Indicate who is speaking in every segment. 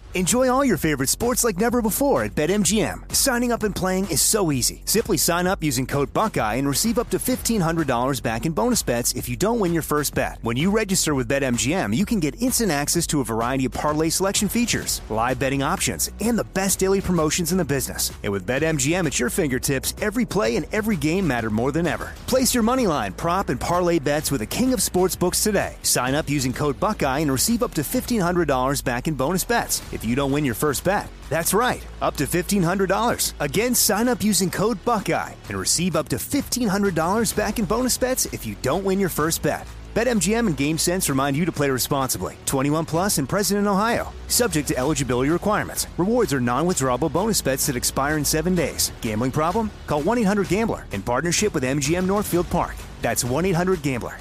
Speaker 1: Enjoy all your favorite sports like never before at BetMGM. Signing up and playing is so easy. Simply sign up using code Buckeye and receive up to $1,500 back in bonus bets if you don't win your first bet. When you register with BetMGM, you can get instant access to a variety of parlay selection features, live betting options, and the best daily promotions in the business. And with BetMGM at your fingertips, every play and every game matter more than ever. Place your moneyline, prop, and parlay bets with the king of sportsbooks today. Sign up using code Buckeye and receive up to $1,500 back in bonus bets if you don't win your first bet. That's right, up to $1,500. Again, sign up using code Buckeye and receive up to $1,500 back in bonus bets if you don't win your first bet. BetMGM and GameSense remind you to play responsibly. 21 plus and present in Ohio. Subject to eligibility requirements. Rewards are non-withdrawable bonus bets that expire in 7 days. Gambling problem? Call 1-800-GAMBLER in partnership with MGM Northfield Park. That's 1-800-GAMBLER.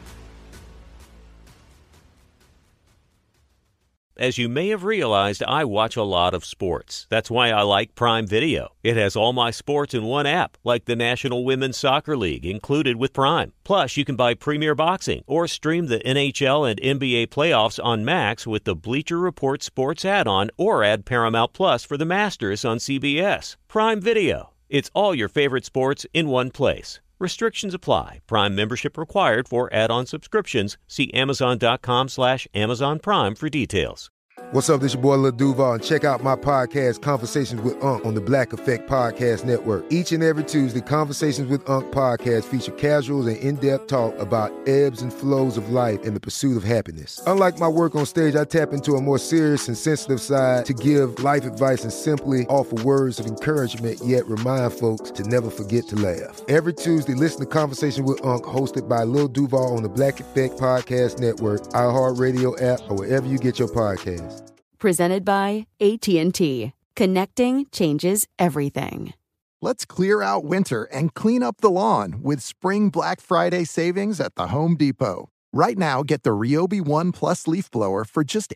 Speaker 2: As you may have realized, I watch a lot of sports. That's why I like Prime Video. It has all my sports in one app, like the National Women's Soccer League, included with Prime. Plus, you can buy Premier Boxing or stream the NHL and NBA playoffs on Max with the Bleacher Report Sports add-on, or add Paramount Plus for the Masters on CBS. Prime Video. It's all your favorite sports in one place. Restrictions apply. Prime membership required for add-on subscriptions. See Amazon.com/Amazon Prime for details.
Speaker 3: What's up, this your boy Lil Duval, and check out my podcast, Conversations with Unc, on the Black Effect Podcast Network. Each and every Tuesday, Conversations with Unc podcast feature casuals and in-depth talk about ebbs and flows of life and the pursuit of happiness. Unlike my work on stage, I tap into a more serious and sensitive side to give life advice and simply offer words of encouragement, yet remind folks to never forget to laugh. Every Tuesday, listen to Conversations with Unc, hosted by Lil Duval on the Black Effect Podcast Network, iHeartRadio app, or wherever you get your podcasts.
Speaker 4: Presented by AT&T. Connecting changes everything.
Speaker 5: Let's clear out winter and clean up the lawn with Spring Black Friday savings at the Home Depot. Right now, get the Ryobi One Plus leaf blower for just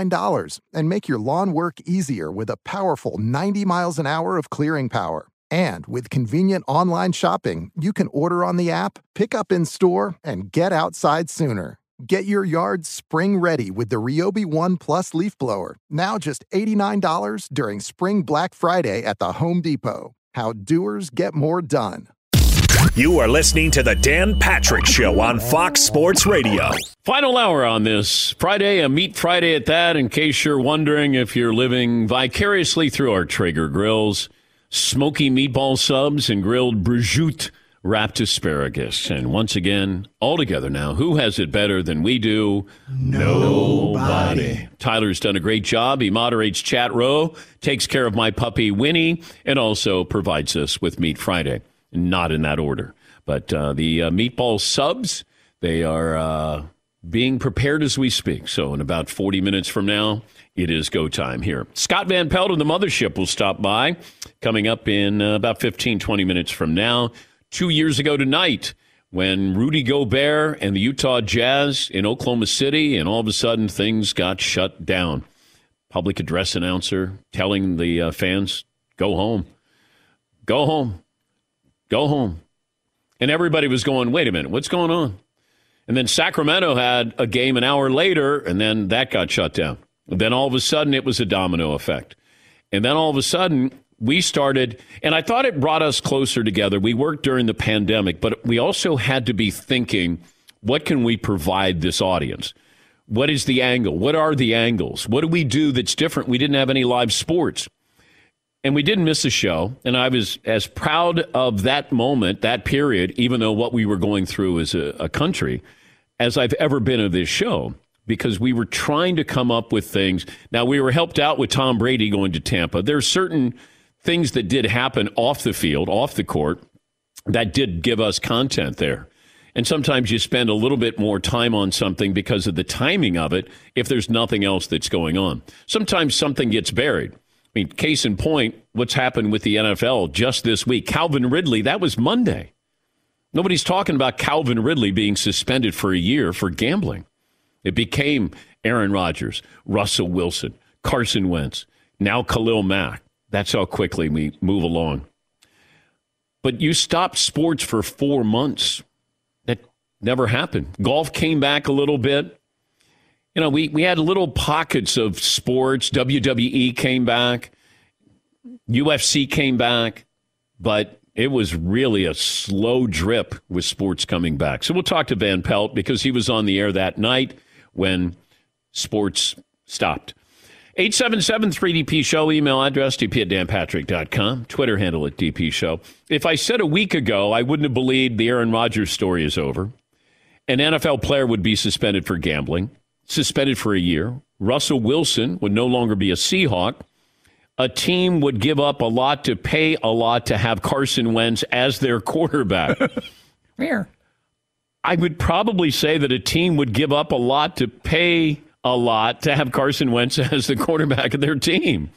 Speaker 5: $89 and make your lawn work easier with a powerful 90 miles an hour of clearing power. And with convenient online shopping, you can order on the app, pick up in store, and get outside sooner. Get your yard spring ready with the Ryobi One Plus leaf blower. Now just $89 during Spring Black Friday at the Home Depot. How doers get more done.
Speaker 6: You are listening to the Dan Patrick Show on Fox Sports Radio.
Speaker 7: Final hour on this Friday, a Meat Friday at that, in case you're wondering if you're living vicariously through our Traeger grills. Smoky meatball subs and grilled prosciutto wrapped asparagus. And once again, all together now, who has it better than we do? Nobody. Tyler's done a great job. He moderates Chat Row, takes care of my puppy Winnie, and also provides us with Meat Friday. Not in that order. But the meatball subs, they are being prepared as we speak. So in about 40 minutes from now, it is go time here. Scott Van Pelt of the Mothership will stop by coming up in about 15, 20 minutes from now. 2 years ago tonight, when Rudy Gobert and the Utah Jazz in Oklahoma City, and all of a sudden things got shut down. Public address announcer telling the fans, go home. Go home. Go home. And everybody was going, wait a minute, what's going on? And then Sacramento had a game an hour later, and then that got shut down. And then all of a sudden it was a domino effect. And then all of a sudden we started, and I thought it brought us closer together. We worked during the pandemic, but we also had to be thinking, what can we provide this audience? What is the angle? What are the angles? What do we do that's different? We didn't have any live sports. And we didn't miss a show. And I was as proud of that moment, that period, even though what we were going through as a country, as I've ever been of this show, because we were trying to come up with things. Now, we were helped out with Tom Brady going to Tampa. There are certain things that did happen off the field, off the court, that did give us content there. And sometimes you spend a little bit more time on something because of the timing of it if there's nothing else that's going on. Sometimes something gets buried. I mean, case in point, what's happened with the NFL just this week. Calvin Ridley, that was Monday. Nobody's talking about Calvin Ridley being suspended for a year for gambling. It became Aaron Rodgers, Russell Wilson, Carson Wentz, now Khalil Mack. That's how quickly we move along. But you stopped sports for 4 months. That never happened. Golf came back a little bit. we had little pockets of sports. WWE came back. UFC came back. But it was really a slow drip with sports coming back. So we'll talk to Van Pelt because he was on the air that night when sports stopped. 877-3DP Show, email address, dp@danpatrick.com, Twitter handle at DP Show. If I said a week ago I wouldn't have believed the Aaron Rodgers story is over, an NFL player would be suspended for gambling, suspended for a year, Russell Wilson would no longer be a Seahawk, a team would give up a lot to pay a lot to have Carson Wentz as their quarterback.
Speaker 8: Where?
Speaker 7: I would probably say that a team would give up a lot to pay a lot to have Carson Wentz as the quarterback of their team.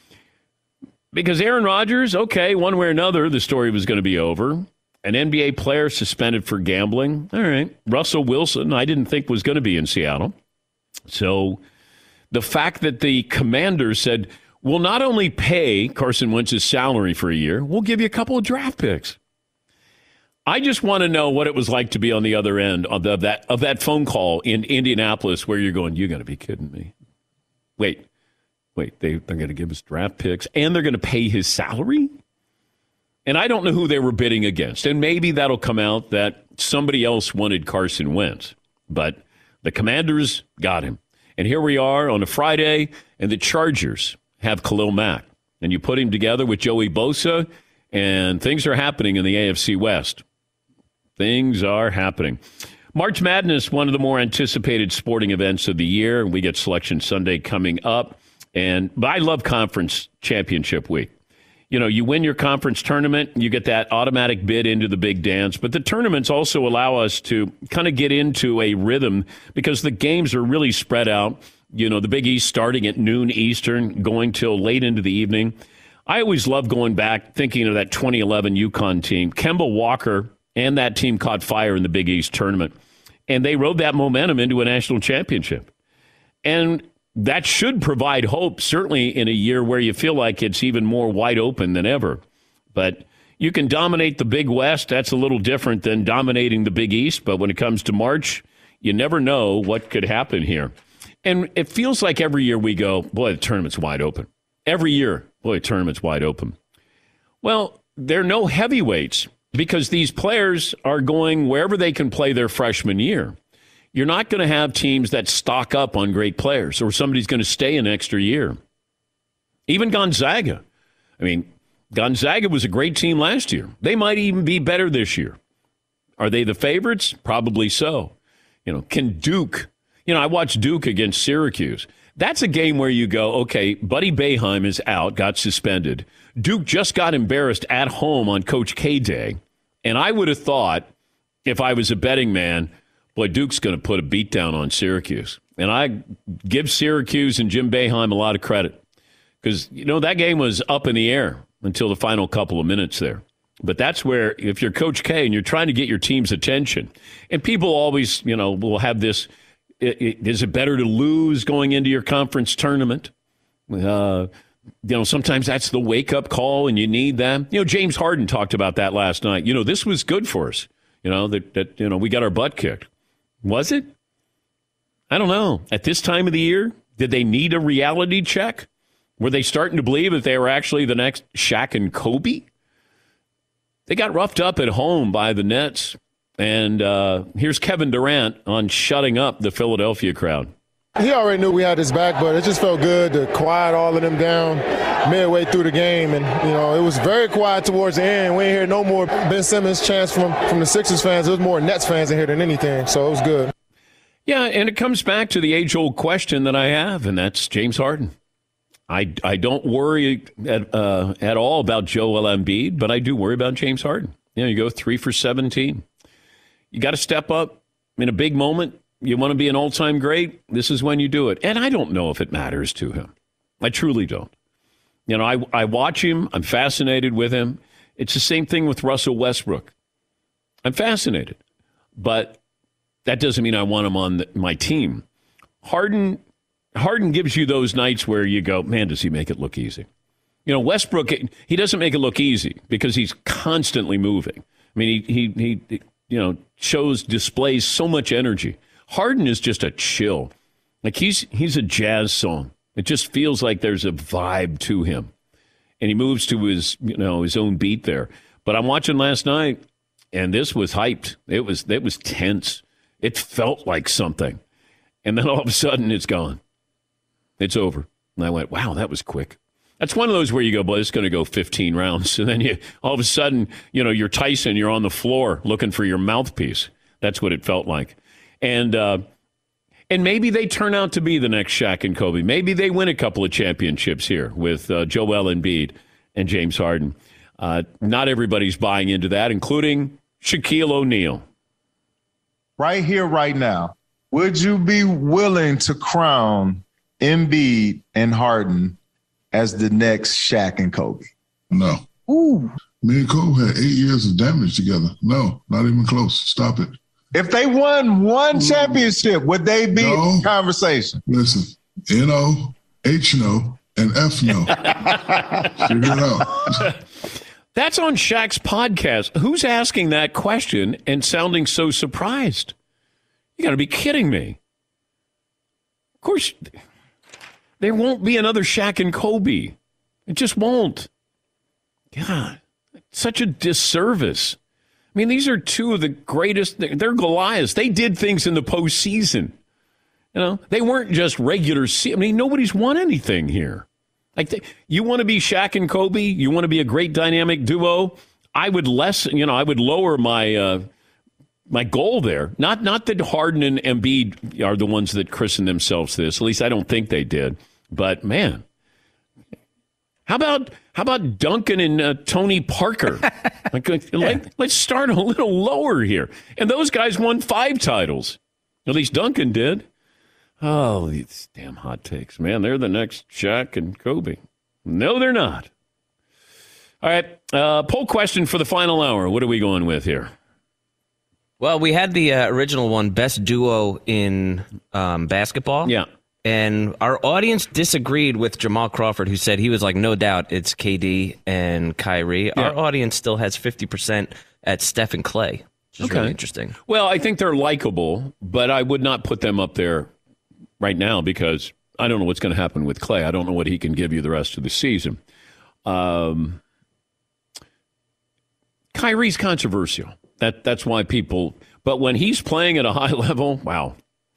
Speaker 7: Because Aaron Rodgers, okay, one way or another, the story was going to be over. An NBA player suspended for gambling. All right. Russell Wilson, I didn't think was going to be in Seattle. So the fact that the Commanders said, we'll not only pay Carson Wentz's salary for a year, we'll give you a couple of draft picks. I just want to know what it was like to be on the other end of that phone call in Indianapolis where you're going, you're going to be kidding me. Wait, they're going to give us draft picks and they're going to pay his salary? And I don't know who they were bidding against. And maybe that'll come out that somebody else wanted Carson Wentz. But the Commanders got him. And here we are on a Friday, and the Chargers have Khalil Mack. And you put him together with Joey Bosa, and things are happening in the AFC West. Things are happening. March Madness, one of the more anticipated sporting events of the year. We get Selection Sunday coming up. But I love Conference Championship Week. You win your conference tournament, you get that automatic bid into the big dance. But the tournaments also allow us to kind of get into a rhythm because the games are really spread out. The Big East starting at noon Eastern, going till late into the evening. I always love going back, thinking of that 2011 UConn team. Kemba Walker and that team caught fire in the Big East tournament. And they rode that momentum into a national championship. And that should provide hope, certainly in a year where you feel like it's even more wide open than ever. But you can dominate the Big West. That's a little different than dominating the Big East. But when it comes to March, you never know what could happen here. And it feels like every year we go, boy, the tournament's wide open. Every year, boy, the tournament's wide open. Well, there are no heavyweights because these players are going wherever they can play their freshman year. You're not going to have teams that stock up on great players or somebody's going to stay an extra year. Even Gonzaga. Gonzaga was a great team last year. They might even be better this year. Are they the favorites? Probably so. Can Duke... I watched Duke against Syracuse. That's a game where you go, okay, Buddy Boeheim is out, got suspended. Duke just got embarrassed at home on Coach K Day. And I would have thought, if I was a betting man, boy, Duke's going to put a beat down on Syracuse. And I give Syracuse and Jim Boeheim a lot of credit. Because, that game was up in the air until the final couple of minutes there. But that's where, if you're Coach K and you're trying to get your team's attention, and people always, will have this, is it better to lose going into your conference tournament? Sometimes that's the wake-up call, and you need that. James Harden talked about that last night. This was good for us. That we got our butt kicked. Was it? I don't know. At this time of the year, did they need a reality check? Were they starting to believe that they were actually the next Shaq and Kobe? They got roughed up at home by the Nets. And here's Kevin Durant on shutting up the Philadelphia crowd.
Speaker 9: He already knew we had his back, but it just felt good to quiet all of them down midway through the game. And, it was very quiet towards the end. We ain't hear no more Ben Simmons chants from the Sixers fans. It was more Nets fans in here than anything, so it was good.
Speaker 7: Yeah, and it comes back to the age-old question that I have, and that's James Harden. I don't worry at all about Joel Embiid, but I do worry about James Harden. You go 3 for 17. You got to step up in a big moment. You want to be an all-time great? This is when you do it. And I don't know if it matters to him. I truly don't. I watch him. I'm fascinated with him. It's the same thing with Russell Westbrook. I'm fascinated. But that doesn't mean I want him on my team. Harden gives you those nights where you go, man, does he make it look easy? Westbrook, he doesn't make it look easy because he's constantly moving. He displays so much energy. Harden is just a chill. Like he's a jazz song. It just feels like there's a vibe to him. And he moves to his own beat there. But I'm watching last night, and this was hyped. It was tense. It felt like something. And then all of a sudden, it's gone. It's over. And I went, wow, that was quick. That's one of those where you go, boy, it's going to go 15 rounds. And then all of a sudden, you're Tyson, you're on the floor looking for your mouthpiece. That's what it felt like. And maybe they turn out to be the next Shaq and Kobe. Maybe they win a couple of championships here with Joel Embiid and James Harden. Not everybody's buying into that, including Shaquille O'Neal.
Speaker 8: Right here, right now, would you be willing to crown Embiid and Harden as the next Shaq and Kobe?
Speaker 10: No.
Speaker 8: Ooh.
Speaker 10: Me and Kobe had 8 years of damage together. No, not even close. Stop it.
Speaker 8: If they won one championship, would they be in conversation?
Speaker 10: Listen, N-O, H-No, and F-No. Figure it out.
Speaker 7: That's on Shaq's podcast. Who's asking that question and sounding so surprised? You got to be kidding me. Of course, there won't be another Shaq and Kobe. It just won't. God, such a disservice. I mean, these are two of the greatest. They're Goliaths. They did things in the postseason. They weren't just regular season. I mean, nobody's won anything here. You want to be Shaq and Kobe? You want to be a great dynamic duo? I would lower my my goal there. Not that Harden and Embiid are the ones that christened themselves this. At least I don't think they did. But man, how about Duncan and Tony Parker? Let's start a little lower here. And those guys won 5 titles. At least Duncan did. Oh, these damn hot takes, man. They're the next Shaq and Kobe. No, they're not. All right, poll question for the final hour. What are we going with here?
Speaker 11: Well, we had the original one, best duo in basketball.
Speaker 7: Yeah.
Speaker 11: And our audience disagreed with Jamal Crawford, who said he was like, no doubt it's KD and Kyrie. Yeah. Our audience still has 50% at Steph and Clay, which is really interesting.
Speaker 7: Well, I think they're likable, but I would not put them up there right now because I don't know what's going to happen with Clay. I don't know what he can give you the rest of the season. Kyrie's controversial. That's why people... But when he's playing at a high level, wow.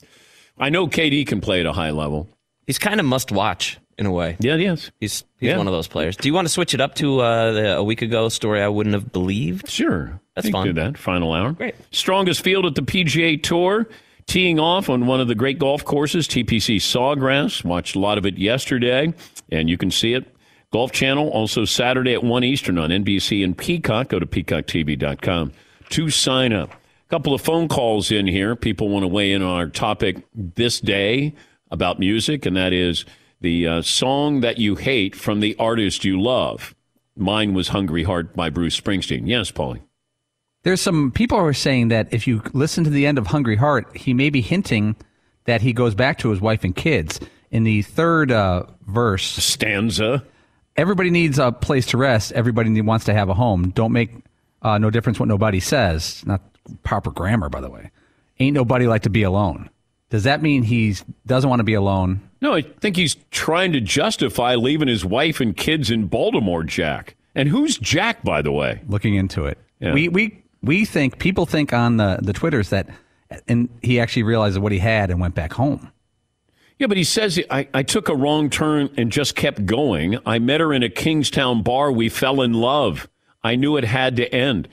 Speaker 7: I know KD can play at a high level.
Speaker 11: He's kind of must-watch in a way.
Speaker 7: Yeah, he is.
Speaker 11: He's one of those players. Do you want to switch it up to a week ago story I wouldn't have believed?
Speaker 7: Sure.
Speaker 11: That's fun.
Speaker 7: Do that. Final hour.
Speaker 11: Great.
Speaker 7: Strongest field at the PGA Tour. Teeing off on one of the great golf courses, TPC Sawgrass. Watched a lot of it yesterday, and you can see it. Golf Channel, also Saturday at 1 Eastern on NBC and Peacock. Go to peacocktv.com to sign up. A couple of phone calls in here. People want to weigh in on our topic this day about music, and that is the song that you hate from the artist you love. Mine was Hungry Heart by Bruce Springsteen. Yes, Paulie.
Speaker 12: There's some people who are saying that if you listen to the end of Hungry Heart, he may be hinting that he goes back to his wife and kids. In the third verse...
Speaker 7: Stanza.
Speaker 12: Everybody needs a place to rest. Everybody wants to have a home. Don't make no difference what nobody says. Not proper grammar, by the way. Ain't nobody like to be alone. Does that mean he doesn't want to be alone?
Speaker 7: No, I think he's trying to justify leaving his wife and kids in Baltimore, Jack. And who's Jack, by the way? Looking
Speaker 12: into it.
Speaker 7: Yeah.
Speaker 12: We think, people think on the Twitters that and he actually realized what he had and went back home.
Speaker 7: Yeah, but he says, I took a wrong turn and just kept going. I met her in a Kingstown bar. We fell in love. I knew it had to end.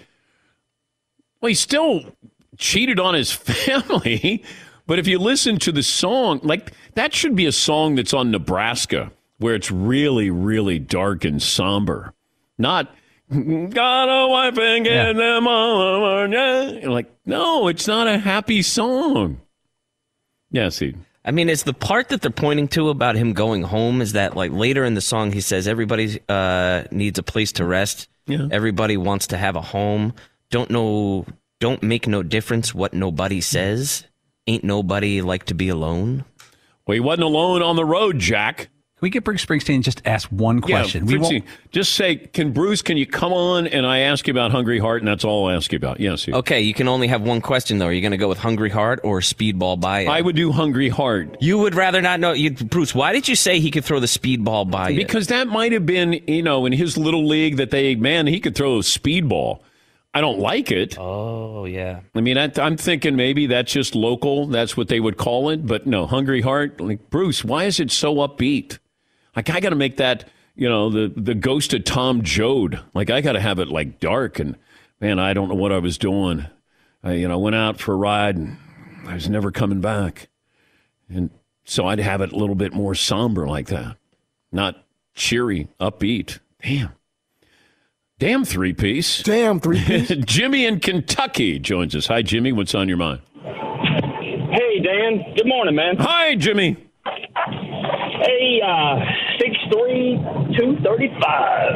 Speaker 7: Well, he still cheated on his family. But if you listen to the song, like that should be a song that's on Nebraska, where it's really, really dark and somber. Not... got a wife and get them all over. Like, no, it's not a happy song. Yeah, see.
Speaker 11: I mean, it's the part that they're pointing to about him going home is that, like, later in the song, he says, everybody needs a place to rest.
Speaker 7: Yeah.
Speaker 11: Everybody wants to have a home. Don't make no difference what nobody says. Ain't nobody like to be alone.
Speaker 7: Well, he wasn't alone on the road, Jack.
Speaker 12: we get Bruce Springsteen just ask one question?
Speaker 7: Yeah, just say, can you come on and I ask you about Hungry Heart, and that's all I'll ask you about. Yes.
Speaker 11: Okay, you can only have one question, though. Are you going to go with Hungry Heart or Speedball by You?
Speaker 7: I would do Hungry Heart.
Speaker 11: You would rather not know. Bruce, why did you say he could throw the Speedball by You?
Speaker 7: Because that might have been, in his little league that he could throw a Speedball. I don't like it.
Speaker 11: Oh, yeah.
Speaker 7: I mean, I'm thinking maybe that's just local. That's what they would call it. But no, Hungry Heart. Like, Bruce, why is it so upbeat? Like, I got to make that, the ghost of Tom Joad. Like, I got to have it, like, dark. And, man, I don't know what I was doing. I went out for a ride, and I was never coming back. And so I'd have it a little bit more somber like that. Not cheery, upbeat. Damn three-piece. Jimmy in Kentucky joins us. Hi, Jimmy. What's on your mind?
Speaker 13: Hey, Dan. Good morning, man.
Speaker 7: Hi, Jimmy.
Speaker 13: Hey, 6'3", 235.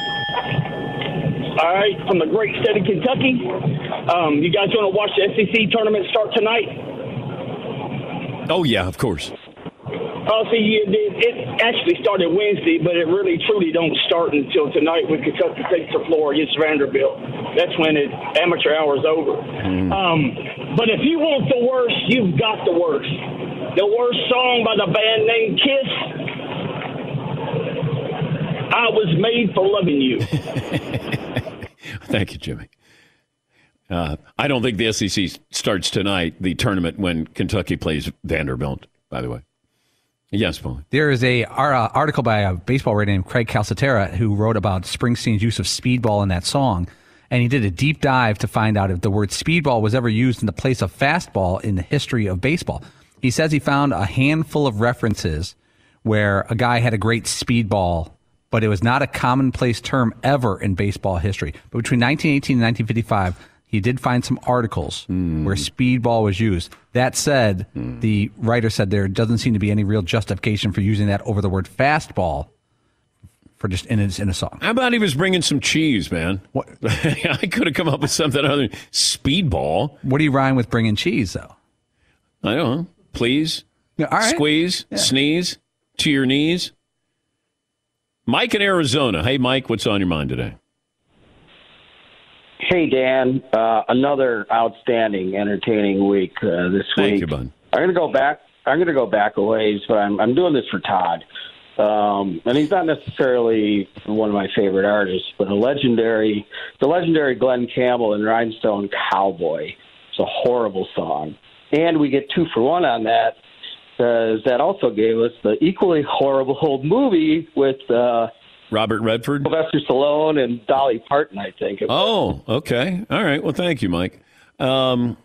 Speaker 13: All right, from the great state of Kentucky. You guys want to watch the SEC tournament start tonight?
Speaker 7: Oh, yeah, of course.
Speaker 13: Oh, see, it actually started Wednesday, but it really truly don't start until tonight when Kentucky takes the floor against Vanderbilt. That's when amateur hour is over. But if you want the worst, you've got the worst. The worst song by the band named Kiss, I Was Made for Loving You.
Speaker 7: Thank you, Jimmy. I don't think the SEC starts tonight, the tournament, when Kentucky plays Vanderbilt, by the way. Yes, Paul.
Speaker 12: There is a article by a baseball writer named Craig Calcaterra who wrote about Springsteen's use of speedball in that song. And he did a deep dive to find out if the word speedball was ever used in the place of fastball in the history of baseball. He says he found a handful of references where a guy had a great speedball, but it was not a commonplace term ever in baseball history. But between 1918 and 1955, he did find some articles where speedball was used. That said, the writer said there doesn't seem to be any real justification for using that over the word fastball for just in a song.
Speaker 7: How about he was bringing some cheese, man?
Speaker 12: What?
Speaker 7: I could have come up with something other than speedball.
Speaker 12: What do you rhyme with bringing cheese, though?
Speaker 7: I don't know. Please,
Speaker 12: yeah, all right.
Speaker 7: Squeeze, sneeze, to your knees. Mike in Arizona. Hey, Mike, what's on your mind today?
Speaker 14: Hey, Dan. Another outstanding, entertaining week this week.
Speaker 7: Thank you, bud.
Speaker 14: I'm going to go back a ways, but I'm doing this for Todd. And he's not necessarily one of my favorite artists, but the legendary Glenn Campbell and Rhinestone Cowboy. It's a horrible song. And we get 2 for 1 on that, because that also gave us the equally horrible old movie with
Speaker 7: Robert Redford,
Speaker 14: Sylvester Stallone, and Dolly Parton, I think.
Speaker 7: Oh, okay. All right. Well, thank you, Mike. Yeah,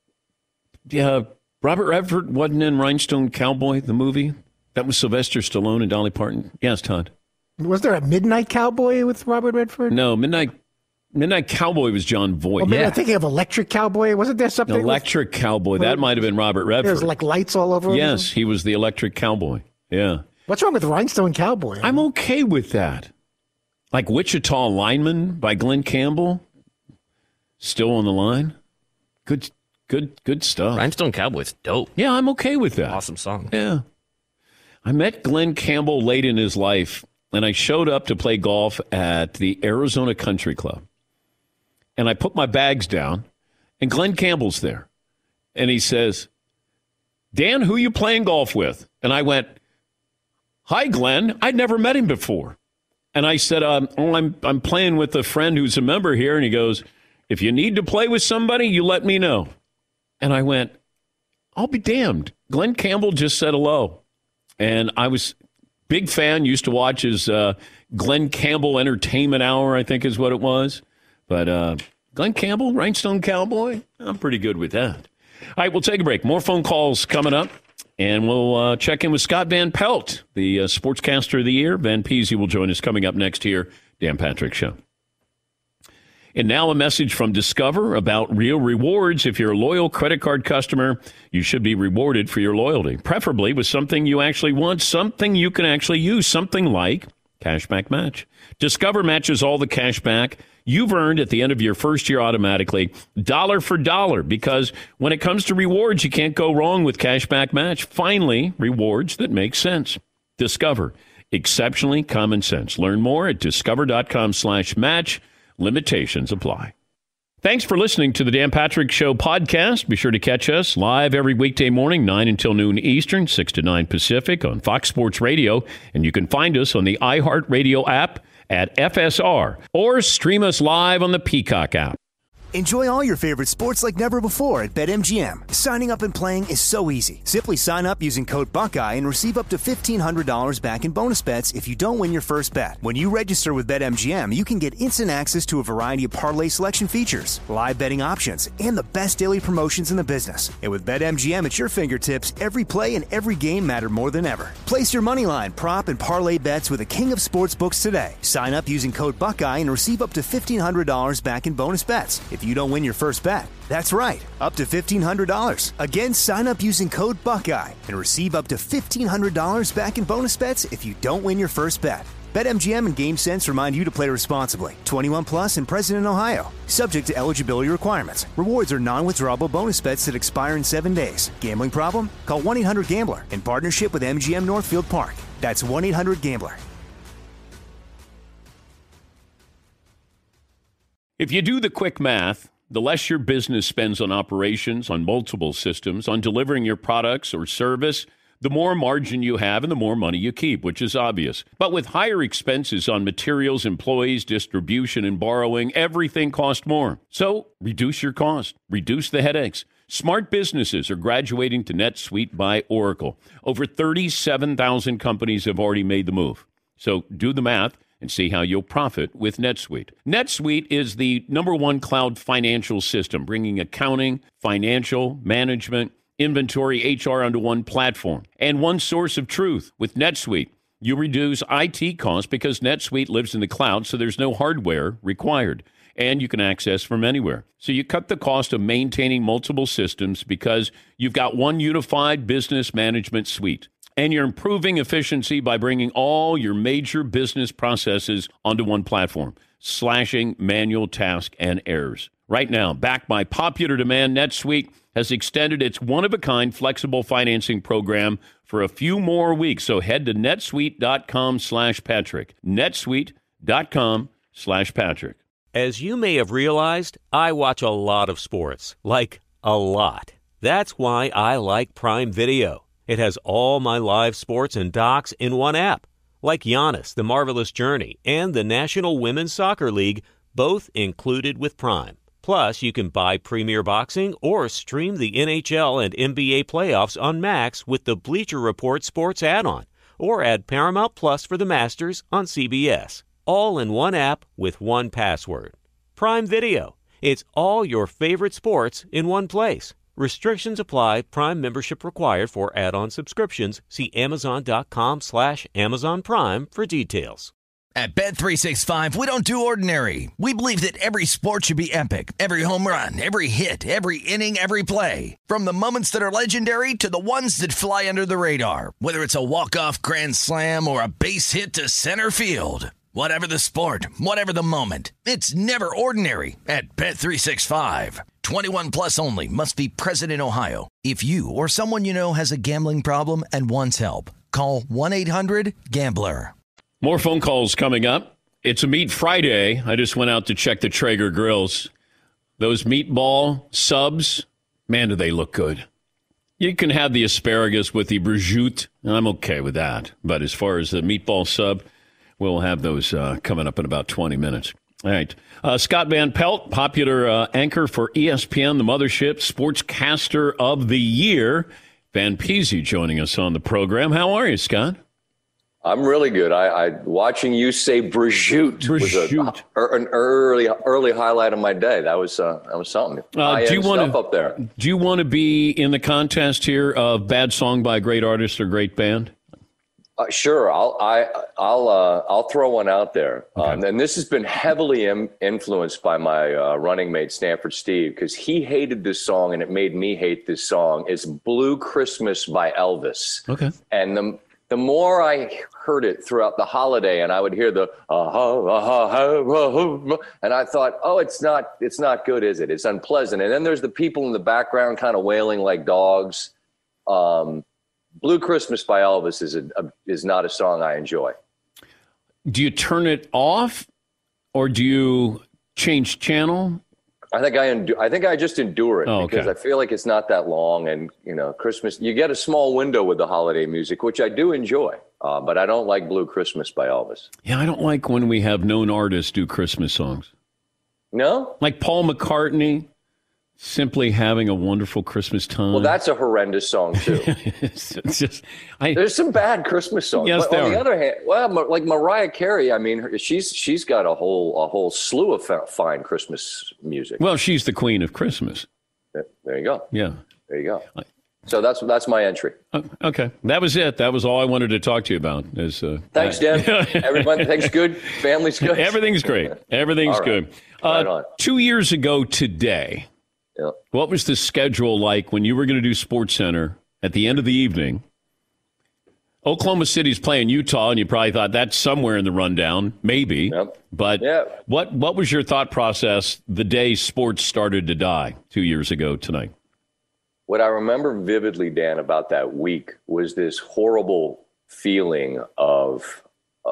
Speaker 7: Robert Redford wasn't in Rhinestone Cowboy, the movie? That was Sylvester Stallone and Dolly Parton? Yes, Todd.
Speaker 15: Was there a Midnight Cowboy with Robert Redford?
Speaker 7: No, Midnight Cowboy was John Voight.
Speaker 15: Well, maybe I'm thinking of Electric Cowboy. Wasn't there something?
Speaker 7: Electric Cowboy. That might have been Robert Redford.
Speaker 15: There's like lights all over him.
Speaker 7: Yes, he was the Electric Cowboy. Yeah.
Speaker 15: What's wrong with Rhinestone Cowboy?
Speaker 7: I'm okay with that. Like Wichita Lineman by Glenn Campbell. Still on the line. Good stuff.
Speaker 11: Rhinestone Cowboy's dope.
Speaker 7: Yeah, I'm okay with that.
Speaker 11: Awesome song.
Speaker 7: Yeah. I met Glenn Campbell late in his life, and I showed up to play golf at the Arizona Country Club. And I put my bags down, and Glenn Campbell's there. And he says, Dan, who you playing golf with? And I went, hi, Glenn. I'd never met him before. And I said, I'm playing with a friend who's a member here. And he goes, if you need to play with somebody, you let me know. And I went, I'll be damned. Glenn Campbell just said hello. And I was big fan, used to watch his Glenn Campbell Entertainment Hour, I think is what it was. But Glenn Campbell, Rhinestone Cowboy, I'm pretty good with that. All right, we'll take a break. More phone calls coming up. And we'll check in with Scott Van Pelt, the Sportscaster of the Year. Van Peasy will join us coming up next here. Dan Patrick Show. And now a message from Discover about real rewards. If you're a loyal credit card customer, you should be rewarded for your loyalty, preferably with something you actually want, something you can actually use, something like Cashback Match. Discover matches all the cash back you've earned at the end of your first year automatically, dollar for dollar, because when it comes to rewards, you can't go wrong with Cashback Match. Finally, rewards that make sense. Discover. Exceptionally common sense. Learn more at discover.com/match. Limitations apply. Thanks for listening to the Dan Patrick Show podcast. Be sure to catch us live every weekday morning, 9 until noon Eastern, 6 to 9 Pacific on Fox Sports Radio. And you can find us on the iHeartRadio app at FSR or stream us live on the Peacock app.
Speaker 1: Enjoy all your favorite sports like never before at BetMGM. Signing up and playing is so easy. Simply sign up using code Buckeye and receive up to $1,500 back in bonus bets if you don't win your first bet. When you register with BetMGM, you can get instant access to a variety of parlay selection features, live betting options, and the best daily promotions in the business. And with BetMGM at your fingertips, every play and every game matter more than ever. Place your moneyline, prop, and parlay bets with the king of sportsbooks today. Sign up using code Buckeye and receive up to $1,500 back in bonus bets if you don't win your first bet. That's right, up to $1,500. Again, sign up using code Buckeye and receive up to $1,500 back in bonus bets if you don't win your first bet. BetMGM and GameSense remind you to play responsibly. 21 plus and present in Ohio. Subject to eligibility requirements. Rewards are non-withdrawable bonus bets that expire in 7 days. Gambling problem? Call 1-800-GAMBLER in partnership with MGM Northfield Park. That's 1-800-GAMBLER.
Speaker 7: If you do the quick math, the less your business spends on operations, on multiple systems, on delivering your products or service, the more margin you have and the more money you keep, which is obvious. But with higher expenses on materials, employees, distribution, and borrowing, everything costs more. So reduce your cost, reduce the headaches. Smart businesses are graduating to NetSuite by Oracle. Over 37,000 companies have already made the move. So do the math and see how you'll profit with NetSuite. NetSuite is the #1 cloud financial system, bringing accounting, financial, management, inventory, HR onto one platform and one source of truth. With NetSuite, you reduce IT costs because NetSuite lives in the cloud, so there's no hardware required, and you can access from anywhere. So you cut the cost of maintaining multiple systems because you've got one unified business management suite. And you're improving efficiency by bringing all your major business processes onto one platform, slashing manual tasks and errors. Right now, backed by popular demand, NetSuite has extended its one-of-a-kind flexible financing program for a few more weeks. So head to netsuite.com/Patrick. netsuite.com/Patrick.
Speaker 2: As you may have realized, I watch a lot of sports, like a lot. That's why I like Prime Video. It has all my live sports and docs in one app, like Giannis, The Marvelous Journey, and the National Women's Soccer League, both included with Prime. Plus, you can buy Premier Boxing or stream the NHL and NBA playoffs on Max with the Bleacher Report Sports add-on, or add Paramount Plus for the Masters on CBS. All in one app with one password. Prime Video. It's all your favorite sports in one place. Restrictions apply. Prime membership required for add-on subscriptions. See Amazon.com/Amazon Prime for details.
Speaker 16: At Bet365, we don't do ordinary. We believe that every sport should be epic. Every home run, every hit, every inning, every play. From the moments that are legendary to the ones that fly under the radar. Whether it's a walk-off grand slam or a base hit to center field. Whatever the sport, whatever the moment, it's never ordinary at Bet365. 21 plus only. Must be present in Ohio. If you or someone you know has a gambling problem and wants help, call 1-800-GAMBLER.
Speaker 7: More phone calls coming up. It's a Meat Friday. I just went out to check the Traeger grills. Those meatball subs, man, do they look good. You can have the asparagus with the prosciutto, and I'm okay with that. But as far as the meatball sub, we'll have those coming up in about 20 minutes. All right. Scott Van Pelt, popular anchor for ESPN, the mothership, sportscaster of the year. Van Peasy joining us on the program. How are you, Scott?
Speaker 17: I'm really good. I watching you say prosciutto was an early highlight of my day. That was something.
Speaker 7: Do you want to be in the contest here of bad song by a great artist or great band?
Speaker 17: Sure. I'll throw one out there. Okay. And this has been heavily influenced by my running mate Stanford Steve, because he hated this song and it made me hate this song. It's Blue Christmas by Elvis.
Speaker 7: Okay.
Speaker 17: And the more I heard it throughout the holiday, and I would hear the and I thought, oh, it's not good, is it? It's unpleasant. And then there's the people in the background kind of wailing like dogs. Blue Christmas by Elvis is not a song I enjoy.
Speaker 7: Do you turn it off or do you change channel?
Speaker 17: I think I just endure it because I feel like it's not that long. And, Christmas, you get a small window with the holiday music, which I do enjoy. But I don't like Blue Christmas by Elvis.
Speaker 7: Yeah, I don't like when we have known artists do Christmas songs.
Speaker 17: No?
Speaker 7: Like Paul McCartney, Simply Having a Wonderful Christmas Time.
Speaker 17: Well, that's a horrendous song, too. There's some bad Christmas songs.
Speaker 7: Yes,
Speaker 17: but on the other hand, like Mariah Carey, I mean, she's got a whole slew of fine Christmas music.
Speaker 7: Well, she's the queen of Christmas.
Speaker 17: There you go.
Speaker 7: Yeah.
Speaker 17: There you go. So that's my entry.
Speaker 7: Okay. That was it. That was all I wanted to talk to you about.
Speaker 17: Thanks, Dan. Everybody, things good? Family's good?
Speaker 7: Everything's great. Everything's good.
Speaker 17: Right on.
Speaker 7: 2 years ago today, what was the schedule like when you were going to do SportsCenter at the end of the evening? Oklahoma City's playing Utah, and you probably thought that's somewhere in the rundown, maybe.
Speaker 17: Yep.
Speaker 7: But what was your thought process the day sports started to die 2 years ago tonight?
Speaker 17: What I remember vividly, Dan, about that week was this horrible feeling of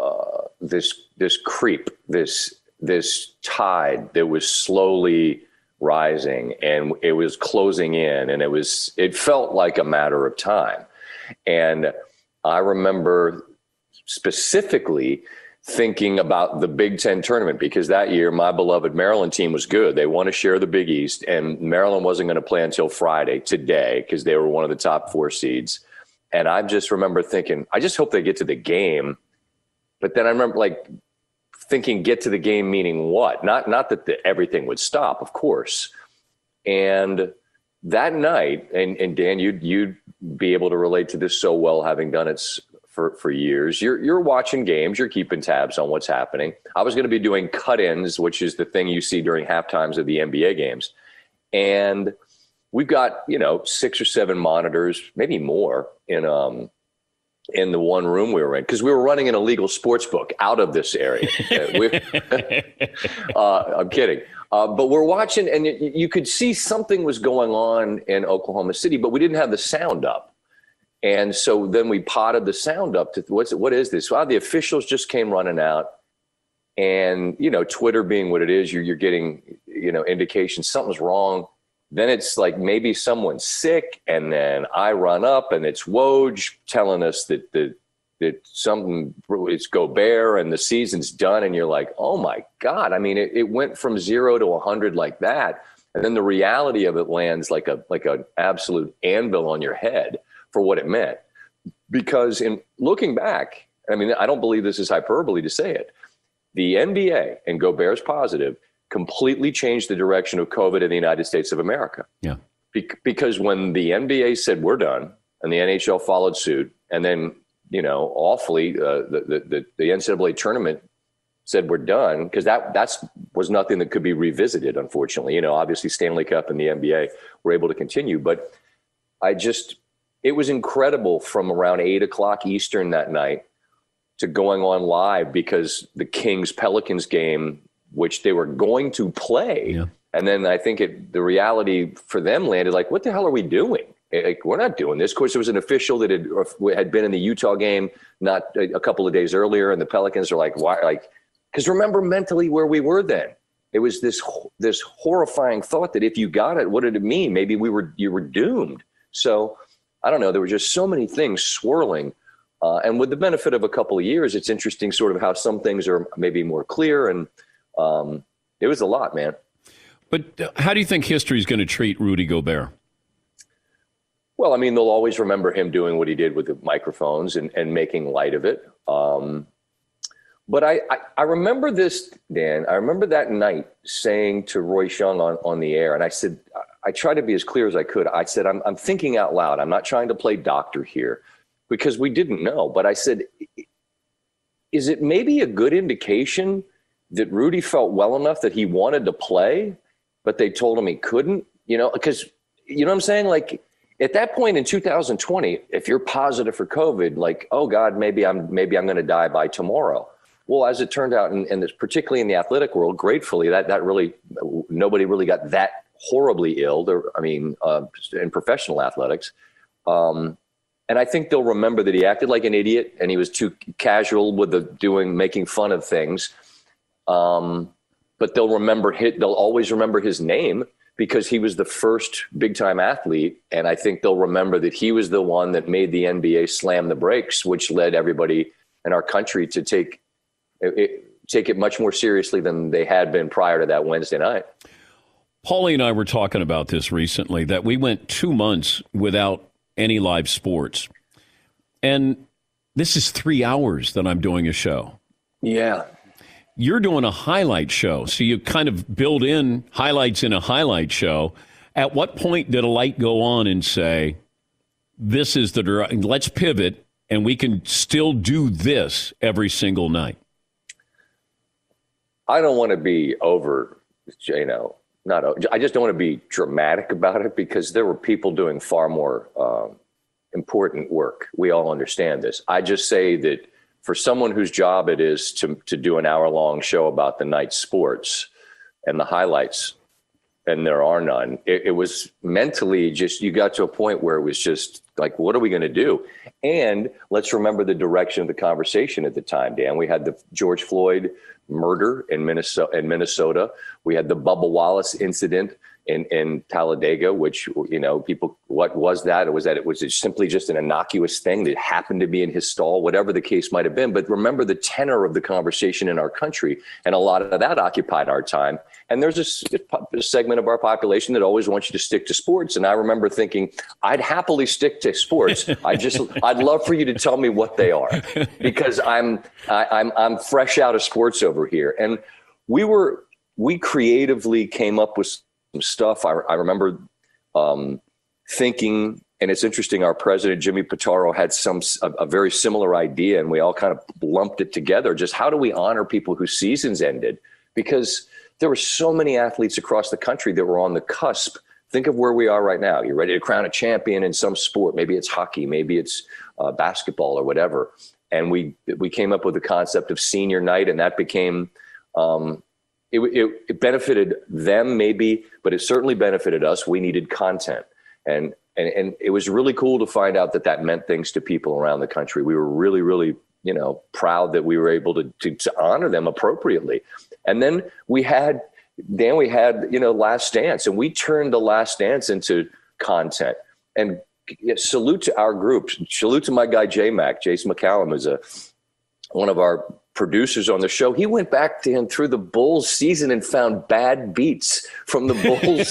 Speaker 17: this creep, this tide that was slowly rising, and it was closing in, and it felt like a matter of time. And I remember specifically thinking about the Big Ten tournament, because that year my beloved Maryland team was good. They won to share the Big East, and Maryland wasn't going to play until Friday, today, because they were one of the top 4 seeds. And I just remember thinking, I just hope they get to the game. But then I remember thinking, get to the game meaning what? Not that everything would stop, of course. And that night, and Dan, you'd be able to relate to this so well, having done it for years. You're watching games, you're keeping tabs on what's happening. I was going to be doing cut-ins, which is the thing you see during halftimes of the NBA games. And we've got, 6 or 7 monitors, maybe more, in the one room we were in, because we were running an illegal sports book out of this area. I'm kidding. But we're watching, and you could see something was going on in Oklahoma City, but we didn't have the sound up. And so then we potted the sound up to what is this? Well, the officials just came running out, and, Twitter being what it is, you're getting, indications something's wrong. Then it's like maybe someone's sick, and then I run up, and it's Woj telling us that something, it's Gobert and the season's done, and you're like, oh my God. I mean, it went from 0 to 100 like that, and then the reality of it lands like an absolute anvil on your head for what it meant. Because in looking back, I mean, I don't believe this is hyperbole to say it, the NBA, and Gobert's positive, completely changed the direction of COVID in the United States of America.
Speaker 7: Yeah.
Speaker 17: Because when the NBA said we're done, and the NHL followed suit, and then, awfully, the NCAA tournament said we're done, because that was nothing that could be revisited, unfortunately. Obviously Stanley Cup and the NBA were able to continue, but it was incredible from around 8:00 Eastern that night to going on live, because the Kings-Pelicans game, which they were going to play. Yeah. And then I think the reality for them landed like, what the hell are we doing? We're not doing this. Of course, there was an official that had been in the Utah game not a couple of days earlier, and the Pelicans are like, why? Because remember mentally where we were then. It was this horrifying thought that if you got it, what did it mean? Maybe you were doomed. So I don't know. There were just so many things swirling. And with the benefit of a couple of years, it's interesting sort of how some things are maybe more clear, and it was a lot, man.
Speaker 7: But how do you think history is going to treat Rudy Gobert?
Speaker 17: Well, I mean, they'll always remember him doing what he did with the microphones and making light of it. But I remember this, Dan. I remember that night saying to Roy Chung on the air, and I said, I tried to be as clear as I could. I said, I'm thinking out loud. I'm not trying to play doctor here, because we didn't know. But I said, is it maybe a good indication that Rudy felt well enough that he wanted to play, but they told him he couldn't? Because, you know what I'm saying? Like, at that point in 2020, if you're positive for COVID, like, oh God, maybe I'm going to die by tomorrow. Well, as it turned out, and particularly in the athletic world, gratefully, that really, nobody really got that horribly ill. In professional athletics. And And I think they'll remember that he acted like an idiot and he was too casual with making fun of things. But they'll always remember his name because he was the first big time athlete. And I think they'll remember that he was the one that made the NBA slam the brakes, which led everybody in our country to take it much more seriously than they had been prior to that Wednesday night.
Speaker 7: Paulie and I were talking about this recently, that we went 2 months without any live sports. And this is 3 hours that I'm doing a show.
Speaker 17: Yeah.
Speaker 7: You're doing a highlight show, so you kind of build in highlights in a highlight show. At what point did a light go on and say, this is let's pivot, and we can still do this every single night?
Speaker 17: I don't want to be I just don't want to be dramatic about it because there were people doing far more important work. We all understand this. I just say that for someone whose job it is to do an hour-long show about the night's sports and the highlights, and there are none, it was mentally just, you got to a point where it was just like, what are we going to do? And let's remember the direction of the conversation at the time, Dan. We had the George Floyd murder in Minnesota. We had the Bubba Wallace incident in Talladega, which, people, what was that? It was simply just an innocuous thing that happened to be in his stall, whatever the case might have been. But remember the tenor of the conversation in our country, and a lot of that occupied our time. And there's a segment of our population that always wants you to stick to sports. And I remember thinking, I'd happily stick to sports. I'd love for you to tell me what they are, because I'm fresh out of sports over here. And we creatively came up with some stuff. I remember thinking, and it's interesting, our president, Jimmy Pitaro, had a very similar idea, and we all kind of lumped it together. Just how do we honor people whose seasons ended? Because there were so many athletes across the country that were on the cusp. Think of where we are right now. You're ready to crown a champion in some sport. Maybe it's hockey, maybe it's basketball or whatever. And we came up with the concept of senior night, and that became it benefited them maybe, but it certainly benefited us. We needed content. And it was really cool to find out that meant things to people around the country. We were really, really, proud that we were able to honor them appropriately. And then we had Last Dance, and we turned the Last Dance into content. And salute to our group. Salute to my guy, J-Mac. Jason McCallum is one of our producers on the show. He went back through the Bulls season and found bad beats from the Bulls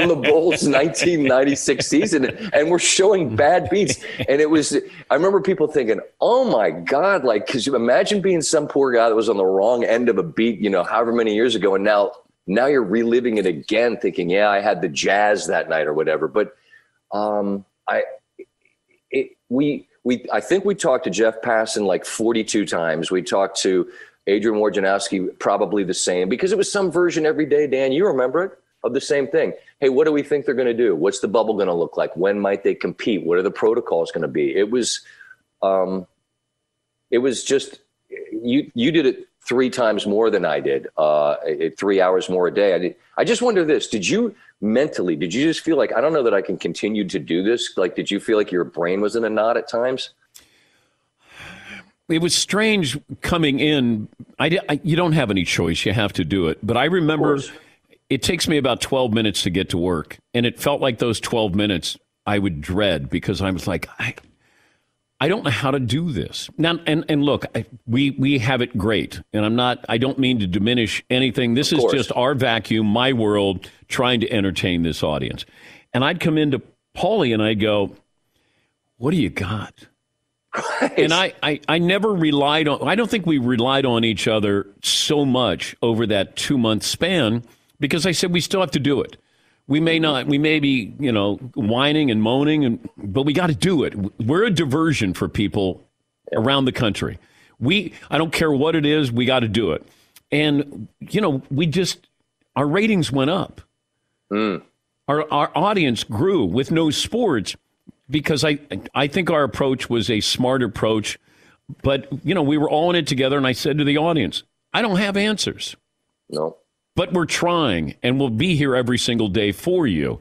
Speaker 17: 1996 season, and we're showing bad beats. And I remember people thinking, oh my God, because you imagine being some poor guy that was on the wrong end of a beat, however many years ago, and now you're reliving it again, thinking, yeah, I had the Jazz that night or whatever. But I think we talked to Jeff Passan like 42 times. We talked to Adrian Wojnarowski probably the same, because it was some version every day, Dan, you remember it, of the same thing. Hey, what do we think they're going to do? What's the bubble going to look like? When might they compete? What are the protocols going to be? It was just, you did it 3 times more than I did, 3 hours more a day. I just wonder this, did you just feel like, I don't know that I can continue to do this? Like, did you feel like your brain was in a knot at times?
Speaker 7: It was strange coming in. You don't have any choice. You have to do it. But I remember it takes me about 12 minutes to get to work. And it felt like those 12 minutes I would dread, because I was like, I don't know how to do this. Now, and look, we have it great. And I don't mean to diminish anything. This is just our vacuum, my world, trying to entertain this audience. And I'd come into Paulie and I'd go, what do you got? Right. And I never relied on, I don't think we relied on each other so much over that 2-month span, because I said we still have to do it. We may be, whining and moaning, but we got to do it. We're a diversion for people around the country. I don't care what it is, we got to do it. And, our ratings went up. Our audience grew with no sports, because I think our approach was a smart approach. But, we were all in it together, and I said to the audience, I don't have answers.
Speaker 17: No.
Speaker 7: But we're trying, and we'll be here every single day for you.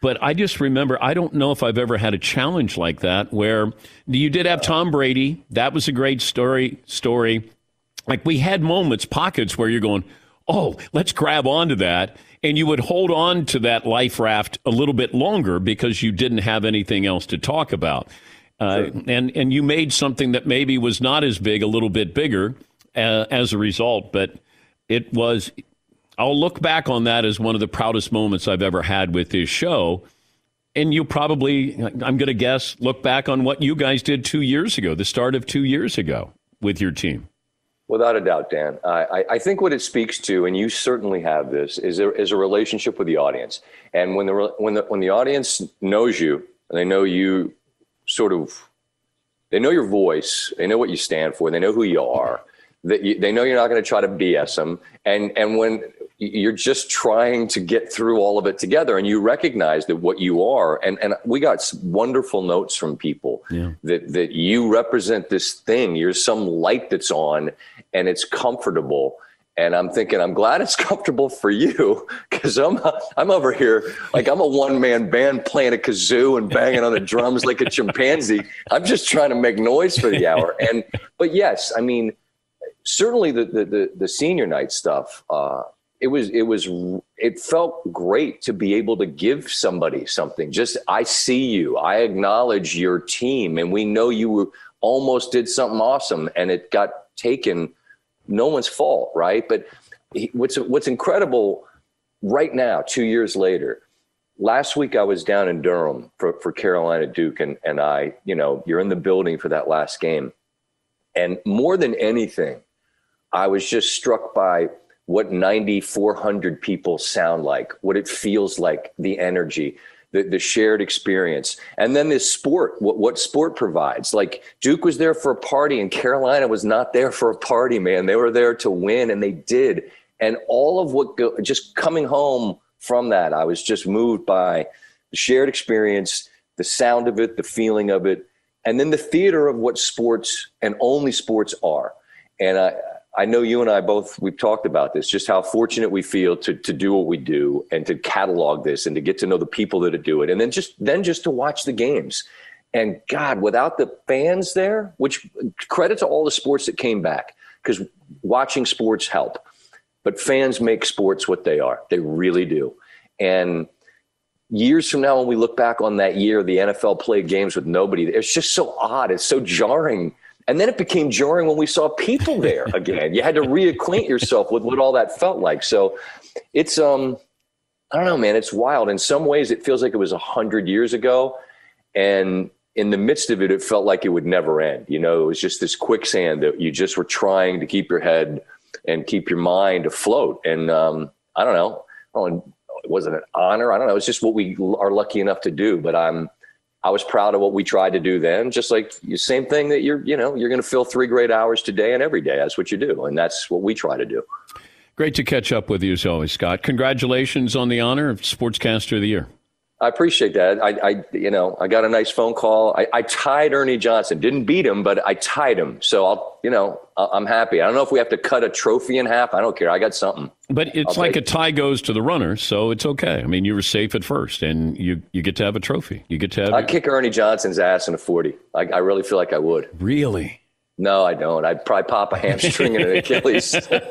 Speaker 7: But I just remember, I don't know if I've ever had a challenge like that where you did have Tom Brady. That was a great story. Like we had pockets where you're going, oh, let's grab onto that. And you would hold on to that life raft a little bit longer because you didn't have anything else to talk about. Sure. And you made something that maybe was not as big, a little bit bigger as a result. But it was, I'll look back on that as one of the proudest moments I've ever had with this show. And you probably, I'm going to guess, look back on what you guys did 2 years ago, the start of 2 years ago with your team.
Speaker 17: Without a doubt, Dan. I think what it speaks to, and you certainly have this, is a relationship with the audience. And when the audience knows you, and they know you they know your voice, they know what you stand for, they know who you are, they know you're not going to try to BS them. And when you're just trying to get through all of it together and you recognize that what you are, and we got wonderful notes from people that you represent this thing, you're some light that's on and it's comfortable. And I'm thinking, I'm glad it's comfortable for you because I'm over here like I'm a one-man band playing a kazoo and banging on the drums like a chimpanzee. I'm just trying to make noise for the hour. But yes, I mean, certainly the senior night stuff, it felt great to be able to give somebody something. Just, I see you, I acknowledge your team, and we know you almost did something awesome and it got taken. No one's fault, right? But what's incredible right now, 2 years later, last week I was down in Durham for Carolina Duke, and I, you're in the building for that last game. And more than anything, I was just struck by what 9,400 people sound like, what it feels like, the energy, the shared experience. And then this sport, what sport provides. Like Duke was there for a party and Carolina was not there for a party, man. They were there to win, and they did. And all of just coming home from that, I was just moved by the shared experience, the sound of it, the feeling of it, and then the theater of what sports and only sports are. And I know you and I both, we've talked about this, just how fortunate we feel to do what we do and to catalog this and to get to know the people that do it. And then just to watch the games. And God, without the fans there, which credit to all the sports that came back, because watching sports help, but fans make sports what they are. They really do. And years from now, when we look back on that year, the NFL played games with nobody. It's just so odd. It's so jarring. And then it became jarring when we saw people there again. You had to reacquaint yourself with what all that felt like. So it's, I don't know, man, it's wild. In some ways, it feels like it was 100 years ago. And in the midst of it, it felt like it would never end. It was just this quicksand that you just were trying to keep your head and keep your mind afloat. And I don't know, was it an honor? I don't know. It's just what we are lucky enough to do. But I was proud of what we tried to do then, just like the same thing that you're going to fill 3 great hours today and every day. That's what you do. And that's what we try to do.
Speaker 7: Great to catch up with you as always, Scott. Congratulations on the honor of Sportscaster of the Year.
Speaker 17: I appreciate that. I got a nice phone call. I tied Ernie Johnson, didn't beat him, but I tied him. So I'm happy. I don't know if we have to cut a trophy in half. I don't care. I got something.
Speaker 7: But it's like a tie goes to the runner, so it's okay. I mean, you were safe at first, and you get to have a trophy. You get to have.
Speaker 17: I'd kick Ernie Johnson's ass in a 40. I really feel like I would.
Speaker 7: Really?
Speaker 17: No, I don't. I'd probably pop a hamstring and an Achilles.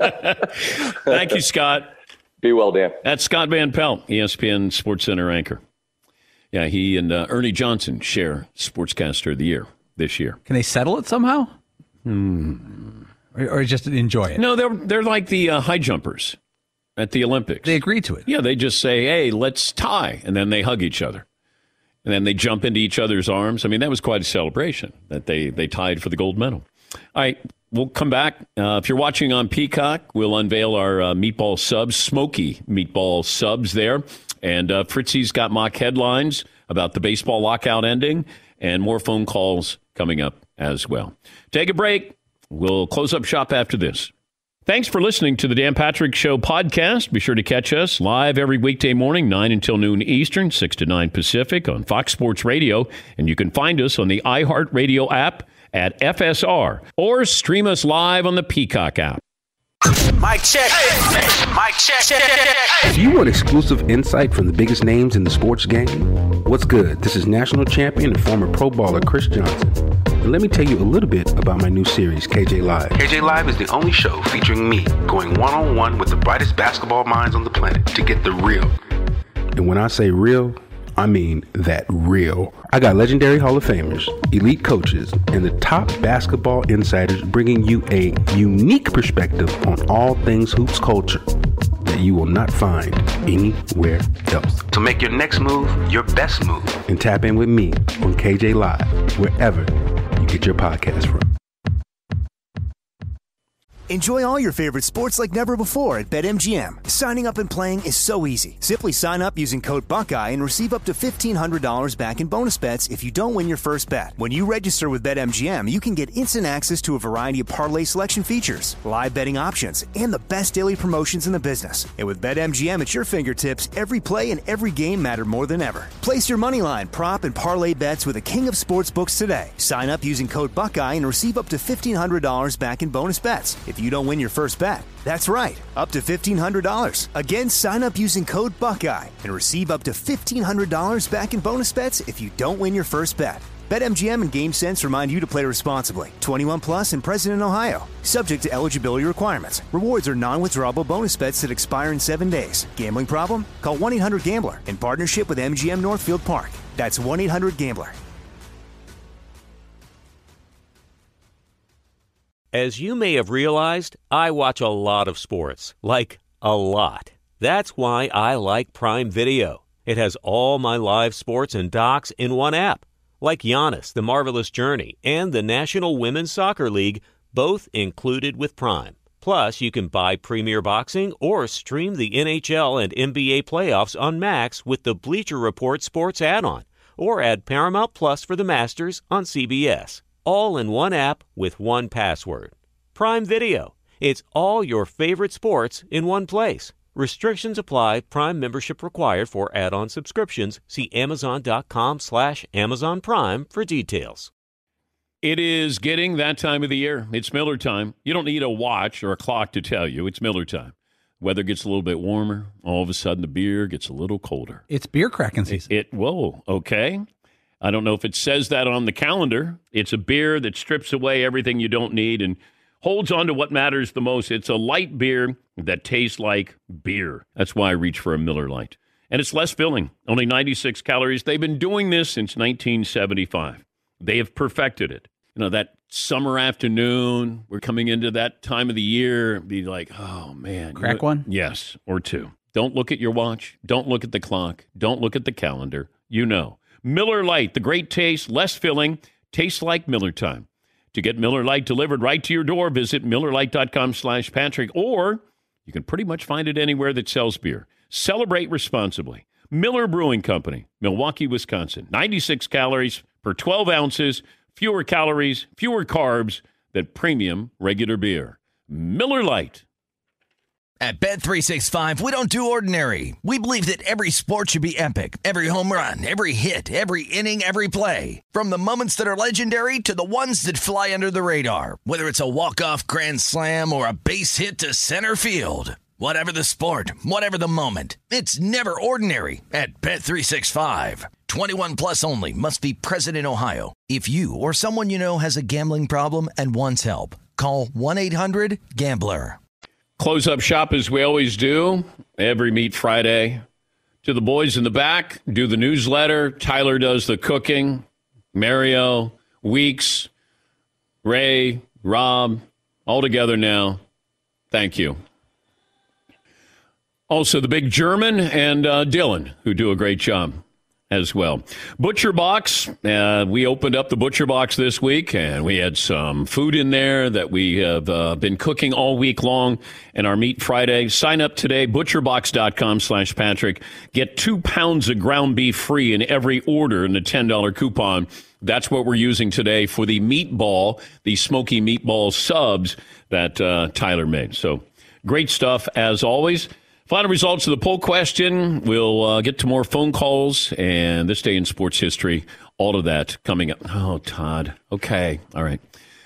Speaker 7: Thank you, Scott.
Speaker 17: Be well, Dan.
Speaker 7: That's Scott Van Pelt, ESPN SportsCenter anchor. Yeah, he and Ernie Johnson share Sportscaster of the Year this year.
Speaker 12: Can they settle it somehow? Or just enjoy it?
Speaker 7: No, they're like the high jumpers at the Olympics.
Speaker 12: They agree to it.
Speaker 7: Yeah, they just say, hey, let's tie. And then they hug each other. And then they jump into each other's arms. I mean, that was quite a celebration that they tied for the gold medal. All right, we'll come back. If you're watching on Peacock, we'll unveil our meatball subs, smoky meatball subs there. And Fritzy's got mock headlines about the baseball lockout ending and more phone calls coming up as well. Take a break. We'll close up shop after this. Thanks for listening to the Dan Patrick Show podcast. Be sure to catch us live every weekday morning, 9 until noon Eastern, 6 to 9 Pacific on Fox Sports Radio. And you can find us on the iHeartRadio app at FSR or stream us live on the Peacock app.
Speaker 18: Mic check. Mic check.
Speaker 19: Do you want exclusive insight from the biggest names in the sports game? What's good? This is national champion and former pro baller Chris Johnson. And let me tell you a little bit about my new series, KJ Live. KJ Live is the only show featuring me going one-on-one with the brightest basketball minds on the planet to get the real. And when I say real, I mean that real. I got legendary Hall of Famers, elite coaches, and the top basketball insiders bringing you a unique perspective on all things hoops culture that you will not find anywhere else. So make your next move your best move and tap in with me on KJ Live, wherever you get your podcast from.
Speaker 1: Enjoy all your favorite sports like never before at BetMGM. Signing up and playing is so easy. Simply sign up using code Buckeye and receive up to $1,500 back in bonus bets if you don't win your first bet. When you register with BetMGM, you can get instant access to a variety of parlay selection features, live betting options, and the best daily promotions in the business. And with BetMGM at your fingertips, every play and every game matter more than ever. Place your moneyline, prop, and parlay bets with the king of sportsbooks today. Sign up using code Buckeye and receive up to $1,500 back in bonus bets if you don't win your first bet. That's right, up to $1,500. Again, sign up using code Buckeye and receive up to $1,500 back in bonus bets if you don't win your first bet. BetMGM and GameSense remind you to play responsibly. 21 plus and present in Ohio. Subject to eligibility requirements. Rewards are non-withdrawable bonus bets that expire in 7 days. Gambling problem? Call 1-800-GAMBLER in partnership with MGM Northfield Park. That's 1-800-GAMBLER.
Speaker 2: As you may have realized, I watch a lot of sports. Like, a lot. That's why I like Prime Video. It has all my live sports and docs in one app. Like Giannis, The Marvelous Journey, and the National Women's Soccer League, both included with Prime. Plus, you can buy Premier Boxing or stream the NHL and NBA playoffs on Max with the Bleacher Report Sports add-on, or add Paramount Plus for the Masters on CBS. All in one app with one password. Prime Video. It's all your favorite sports in one place. Restrictions apply. Prime membership required for add-on subscriptions. See Amazon.com/Amazon Prime for details.
Speaker 7: It is getting that time of the year. It's Miller time. You don't need a watch or a clock to tell you. It's Miller time. Weather gets a little bit warmer. All of a sudden, the beer gets a little colder.
Speaker 12: It's beer cracking season.
Speaker 7: Whoa, okay. I don't know if it says that on the calendar. It's a beer that strips away everything you don't need and holds on to what matters the most. It's a light beer that tastes like beer. That's why I reach for a Miller Lite. And it's less filling, only 96 calories. They've been doing this since 1975. They have perfected it. You know, that summer afternoon, we're coming into that time of the year, be like, oh, man.
Speaker 12: Crack one?
Speaker 7: Yes, or two. Don't look at your watch. Don't look at the clock. Don't look at the calendar. You know. Miller Lite, the great taste, less filling, tastes like Miller time. To get Miller Lite delivered right to your door, visit MillerLite.com/Patrick, or you can pretty much find it anywhere that sells beer. Celebrate responsibly. Miller Brewing Company, Milwaukee, Wisconsin. 96 calories per 12 ounces, fewer calories, fewer carbs than premium regular beer. Miller Lite.
Speaker 16: At Bet365, we don't do ordinary. We believe that every sport should be epic. Every home run, every hit, every inning, every play. From the moments that are legendary to the ones that fly under the radar. Whether it's a walk-off grand slam or a base hit to center field. Whatever the sport, whatever the moment. It's never ordinary at Bet365. 21 plus only. Must be present in Ohio. If you or someone you know has a gambling problem and wants help, call 1-800-GAMBLER.
Speaker 7: Close up shop as we always do every Meat Friday. To the boys in the back, do the newsletter. Tyler does the cooking. Mario, Weeks, Ray, Rob, all together now. Thank you. Also, the big German and Dylan, who do a great job as well. Butcher Box. We opened up the Butcher Box this week, and we had some food in there that we have been cooking all week long in our Meat Friday. Sign up today, butcherbox.com/Patrick. Get 2 pounds of ground beef free in every order in a $10 coupon. That's what we're using today for the meatball, the smoky meatball subs that Tyler made. So great stuff as always. Final results of the poll question. We'll get to more phone calls and this day in sports history. All of that coming up. Oh, Todd. Okay. All right.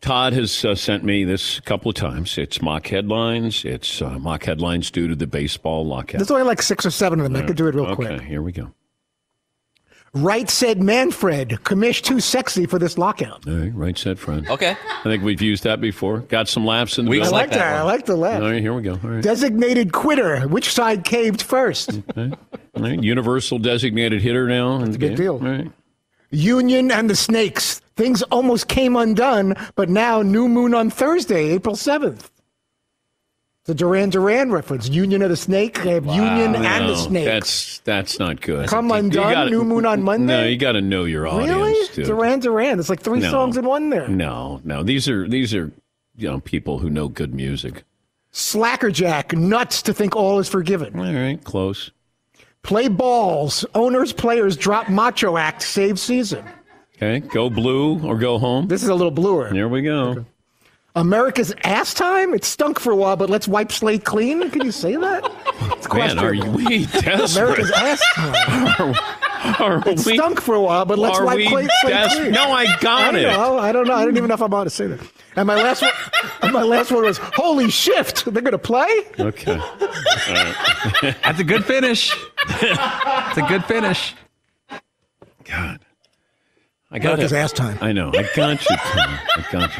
Speaker 7: Todd has sent me this a couple of times. It's mock headlines. It's mock headlines due to the baseball lockout.
Speaker 15: There's only like 6 or 7 of them. I could do it real quick.
Speaker 7: Okay, here we go.
Speaker 15: Right said Manfred, commish too sexy for this lockout.
Speaker 7: All right, right said Fred.
Speaker 11: Okay.
Speaker 7: I think we've used that before. Got some laughs in the
Speaker 15: I
Speaker 7: building.
Speaker 15: like that. I like the laugh.
Speaker 7: All right, here we go. All right.
Speaker 15: Designated quitter. Which side caved first?
Speaker 7: Okay. All right. Universal designated hitter now.
Speaker 15: It's a big deal.
Speaker 7: All right.
Speaker 15: Union and the Snakes. Things almost came undone, but now new moon on Thursday, April 7th. The Duran Duran reference. Union of the Snake. They have Union and the Snake.
Speaker 7: That's not good.
Speaker 15: Come undone, new moon on Monday.
Speaker 7: No, you got to know your audience.
Speaker 15: Really?
Speaker 7: Dude.
Speaker 15: Duran Duran. It's like 3 songs in one there.
Speaker 7: No. These are people who know good music.
Speaker 15: Slackerjack. Nuts to think all is forgiven.
Speaker 7: All right, close.
Speaker 15: Play balls. Owners, players drop Macho Act. Save season.
Speaker 7: Okay, go blue or go home.
Speaker 15: This is a little bluer.
Speaker 7: There we go.
Speaker 15: Okay. America's ass time? It stunk for a while, but let's wipe slate clean? Can you say that? It's
Speaker 7: Man, are we desperate?
Speaker 15: America's ass time. It stunk for a while, but let's wipe slate clean.
Speaker 7: No, I got it.
Speaker 15: I don't know. I don't even know if I'm allowed to say that. And my last one was, holy shift. They're going to play?
Speaker 7: Okay. Right.
Speaker 12: That's a good finish. It's a good finish.
Speaker 7: God. I
Speaker 15: got his ass time.
Speaker 7: I know. I got you, Tom. I got you.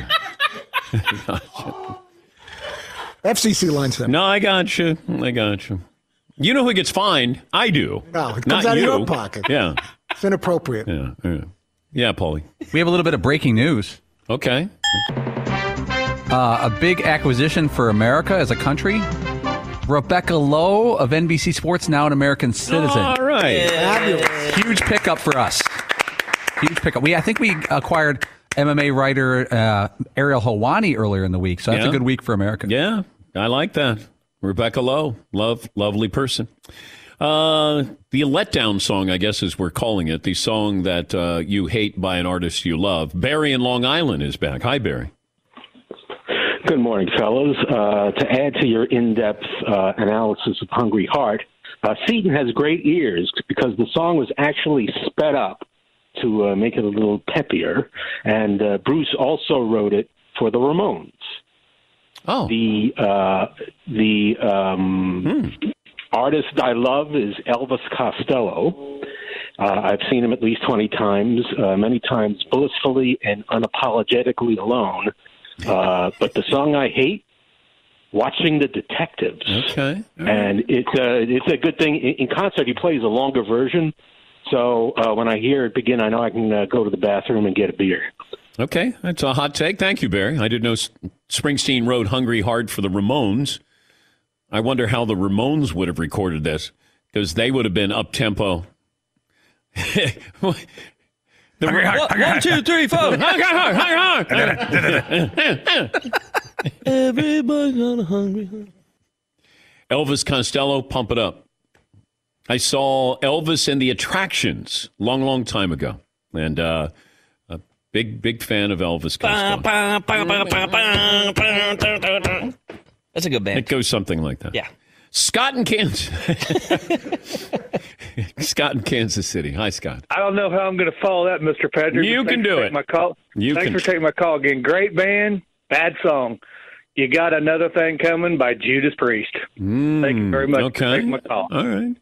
Speaker 15: FCC lines them.
Speaker 7: No, I got you. You know who gets fined? I do.
Speaker 15: No, it comes
Speaker 7: Not
Speaker 15: out
Speaker 7: you.
Speaker 15: of your pocket.
Speaker 7: Yeah.
Speaker 15: It's inappropriate.
Speaker 7: Yeah, Paulie.
Speaker 12: We have a little bit of breaking news.
Speaker 7: Okay.
Speaker 12: A big acquisition for America as a country. Rebecca Lowe of NBC Sports, now an American citizen.
Speaker 7: All right.
Speaker 15: Fabulous.
Speaker 12: Huge pickup for us. Huge pickup. I think we acquired MMA writer Ariel Helwani earlier in the week, so that's a good week for America.
Speaker 7: Yeah, I like that. Rebecca Lowe, lovely person. The letdown song, I guess, as we're calling it, the song that you hate by an artist you love. Barry in Long Island is back. Hi, Barry.
Speaker 20: Good morning, fellas. To add to your in-depth analysis of Hungry Heart, Seton has great ears because the song was actually sped up to make it a little peppier, and Bruce also wrote it for the Ramones.
Speaker 7: Oh,
Speaker 20: the artist I love is Elvis Costello. I've seen him at least 20 times, many times blissfully and unapologetically alone. But the song I hate, Watching the Detectives.
Speaker 7: Okay.
Speaker 20: And it's a good thing. In concert, he plays a longer version. So when I hear it begin, I know I can go to the bathroom and get a beer.
Speaker 7: Okay, that's a hot take. Thank you, Barry. I didn't know Springsteen wrote Hungry Heart for the Ramones. I wonder how the Ramones would have recorded this, because they would have been up-tempo.
Speaker 11: 1, 2, 3, 4. Everybody's on a hungry heart.
Speaker 7: Elvis Costello, pump it up. I saw Elvis and the Attractions long time ago, and a big fan of Elvis Costello.
Speaker 11: That's a good band.
Speaker 7: It goes something like that.
Speaker 11: Yeah.
Speaker 7: Scott in Kansas. Scott in Kansas City. Hi, Scott.
Speaker 21: I don't know how I'm going to follow that, Mr. Patrick.
Speaker 7: You can do it.
Speaker 21: My call. Thanks for taking my call again. Great band, bad song. You Got Another Thing Coming by Judas Priest. Thank you very much for taking my call.
Speaker 7: All right.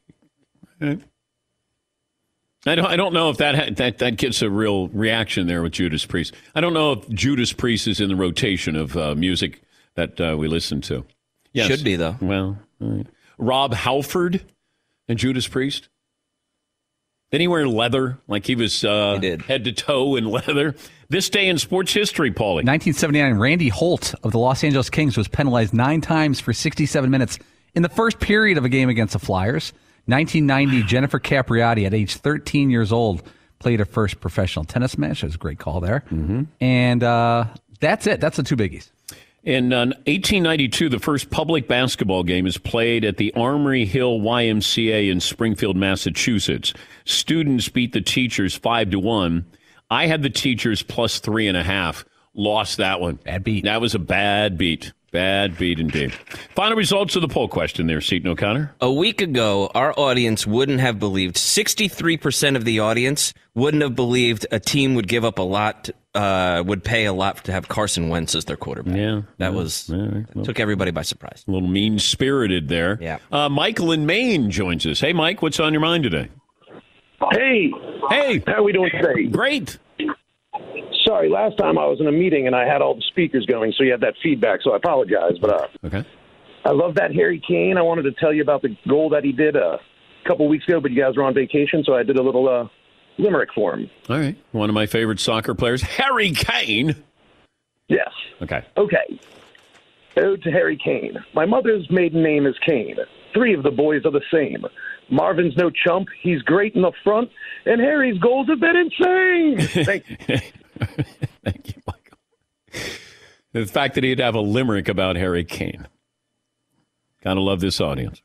Speaker 7: I don't know if that gets a real reaction there with Judas Priest. I don't know if Judas Priest is in the rotation of music that we listen to. Yes.
Speaker 11: Should be, though.
Speaker 7: Well, all right. Rob Halford and Judas Priest. Didn't he wear leather? Like he was head to toe in leather? This day in sports history, Paulie.
Speaker 12: 1979, Randy Holt of the Los Angeles Kings was penalized 9 times for 67 minutes in the first period of a game against the Flyers. 1990, Jennifer Capriati, at age 13 years old, played her first professional tennis match. That was a great call there. Mm-hmm. And that's it. That's the 2 biggies.
Speaker 7: In 1892, the first public basketball game is played at the Armory Hill YMCA in Springfield, Massachusetts. Students beat the teachers 5-1. I had the teachers plus 3.5. Lost that one.
Speaker 12: Bad beat.
Speaker 7: That was a bad beat. Bad beat indeed. Final results of the poll question there, Seton O'Connor.
Speaker 11: A week ago, our audience wouldn't have believed, 63% of the audience wouldn't have believed a team would give up a lot would pay a lot to have Carson Wentz as their quarterback.
Speaker 7: Yeah.
Speaker 11: That took everybody by surprise.
Speaker 7: A little mean-spirited there.
Speaker 11: Yeah.
Speaker 7: Michael in Maine joins us. Hey, Mike, what's on your mind today?
Speaker 3: Hey. How are we doing today?
Speaker 7: Great.
Speaker 3: Sorry, last time I was in a meeting and I had all the speakers going, so you had that feedback, so I apologize. But
Speaker 7: okay.
Speaker 3: I love that Harry Kane. I wanted to tell you about the goal that he did a couple weeks ago, but you guys were on vacation, so I did a little limerick for him.
Speaker 7: All right. One of my favorite soccer players, Harry Kane.
Speaker 3: Yes.
Speaker 7: Okay.
Speaker 3: Ode to Harry Kane. My mother's maiden name is Kane. 3 of the boys are the same. Marvin's no chump. He's great in the front, and Harry's goals have been insane. Thank you.
Speaker 7: Thank you, Michael. The fact that he'd have a limerick about Harry Kane. Gotta love this audience.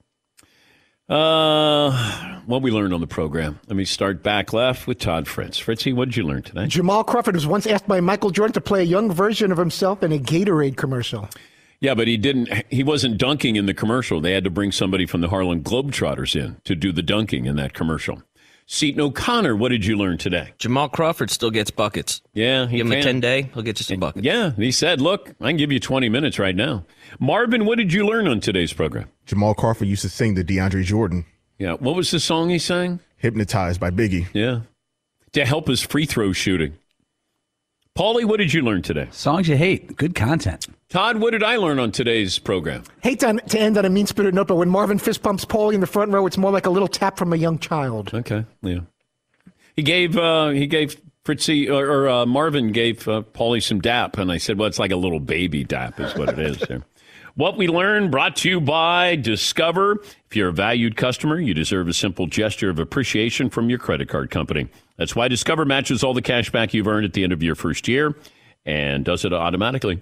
Speaker 7: What we learned on the program. Let me start back left with Todd Fritz. Fritzy, what did you learn today?
Speaker 15: Jamal Crawford was once asked by Michael Jordan to play a young version of himself in a Gatorade commercial.
Speaker 7: Yeah, but he wasn't dunking in the commercial. They had to bring somebody from the Harlem Globetrotters in to do the dunking in that commercial. Seton O'Connor, what did you learn today?
Speaker 11: Jamal Crawford still gets buckets.
Speaker 7: Yeah,
Speaker 11: Give him a 10-day, he'll get you some buckets.
Speaker 7: Yeah, he said, look, I can give you 20 minutes right now. Marvin, what did you learn on today's program?
Speaker 22: Jamal Crawford used to sing to DeAndre Jordan.
Speaker 7: Yeah, what was the song he sang?
Speaker 22: Hypnotized by Biggie.
Speaker 7: Yeah, to help his free throw shooting. Paulie, what did you learn today?
Speaker 12: Songs you hate. Good content.
Speaker 7: Todd, what did I learn on today's program?
Speaker 15: Hate to end on a mean-spirited note, but when Marvin fist bumps Paulie in the front row, it's more like a little tap from a young child.
Speaker 7: Okay, yeah. He gave Fritzy, or Marvin gave Paulie some dap, and I said, well, it's like a little baby dap is what it is there. What we learned brought to you by Discover. If you're a valued customer, you deserve a simple gesture of appreciation from your credit card company. That's why Discover matches all the cash back you've earned at the end of your first year and does it automatically.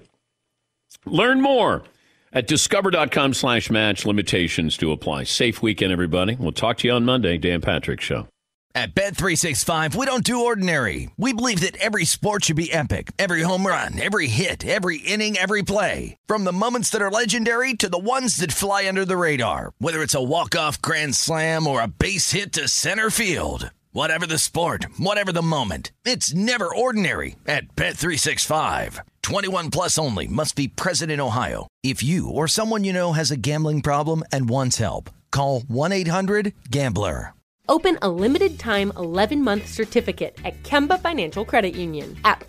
Speaker 7: Learn more at discover.com/match. Limitations to apply. Safe weekend, everybody. We'll talk to you on Monday. Dan Patrick Show.
Speaker 16: At Bet365, we don't do ordinary. We believe that every sport should be epic. Every home run, every hit, every inning, every play. From the moments that are legendary to the ones that fly under the radar. Whether it's a walk-off grand slam or a base hit to center field. Whatever the sport, whatever the moment. It's never ordinary at Bet365. 21 plus only. Must be present in Ohio. If you or someone you know has a gambling problem and wants help, call 1-800-GAMBLER.
Speaker 23: Open a limited-time 11-month certificate at Kemba Financial Credit Union. At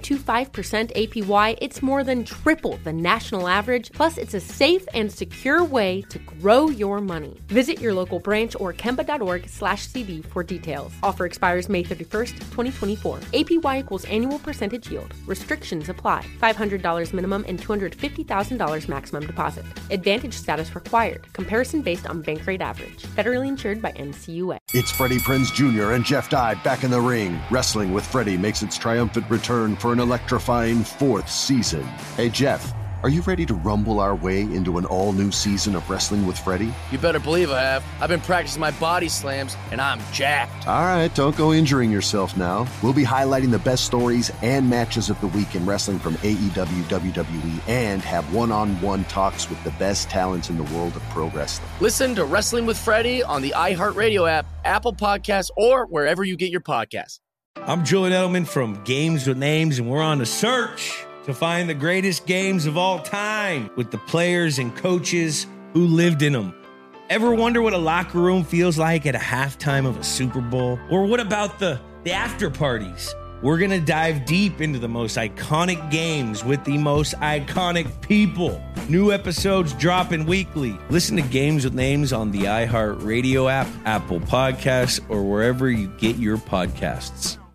Speaker 23: 5.25% APY, it's more than triple the national average, plus it's a safe and secure way to grow your money. Visit your local branch or kemba.org/CD for details. Offer expires May 31st, 2024. APY equals annual percentage yield. Restrictions apply. $500 minimum and $250,000 maximum deposit. Advantage status required. Comparison based on bank rate average. Federally insured by NCUA.
Speaker 24: It's Freddie Prinze Jr. and Jeff Dye back in the ring. Wrestling with Freddie makes its triumphant return for an electrifying 4th season. Hey, Jeff, are you ready to rumble our way into an all-new season of Wrestling with Freddie?
Speaker 25: You better believe I have. I've been practicing my body slams, and I'm jacked.
Speaker 24: All right, don't go injuring yourself now. We'll be highlighting the best stories and matches of the week in wrestling from AEW, WWE, and have one-on-one talks with the best talents in the world of pro wrestling.
Speaker 25: Listen to Wrestling with Freddie on the iHeartRadio app, Apple Podcasts, or wherever you get your podcasts.
Speaker 26: I'm Julian Edelman from Games with Names, and we're on a search to find the greatest games of all time with the players and coaches who lived in them. Ever wonder what a locker room feels like at a halftime of a Super Bowl? Or what about the after parties? We're going to dive deep into the most iconic games with the most iconic people. New episodes dropping weekly. Listen to Games with Names on the iHeartRadio app, Apple Podcasts, or wherever you get your podcasts.